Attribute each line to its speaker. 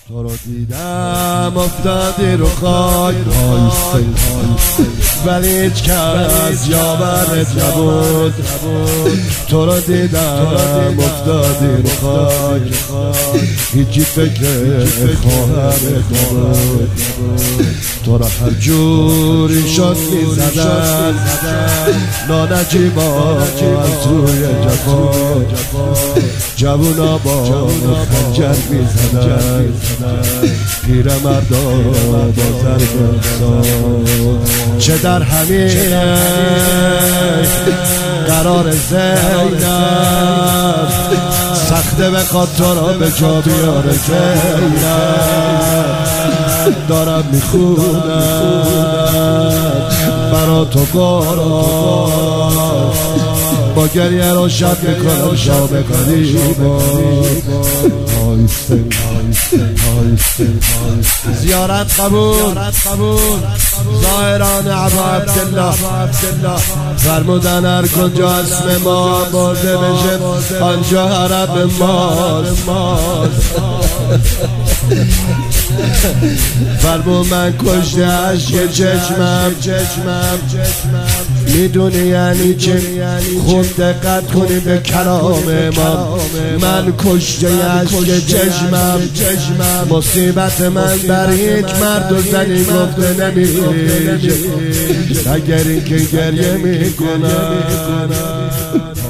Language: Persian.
Speaker 1: تو رو دیدم افتادی رو خاک، ولی هیچ کس یاورت نبود. تو رو دیدم افتادی رو خاک، هیچی فکر خواهرت نبود. تو را هر جوری شد میزدن نانجیبا از روی جفا، جوونا با خنجر میزدن، پیرمردا با ضرب ساز. چه در همین قرار زینب سخته بخواد تو را به جا بیاره. زینب دارم میخونم برا تو قرآن، با گریه رو شب میکنم شب قریبا. زیارت قبول ظاهران ابو عبدالله فرمودن هر کجا اسم ما برده بشه آنجا عرب ماست. فرمون من کشته عشق چشمم، میدونی یعنی چه؟ خوب دقت کنی به کلام امام. من کشته عشق چشمم، مصیبت من بر یک مرد و زنی گفته نمیشه، اگر این که گریه میکنم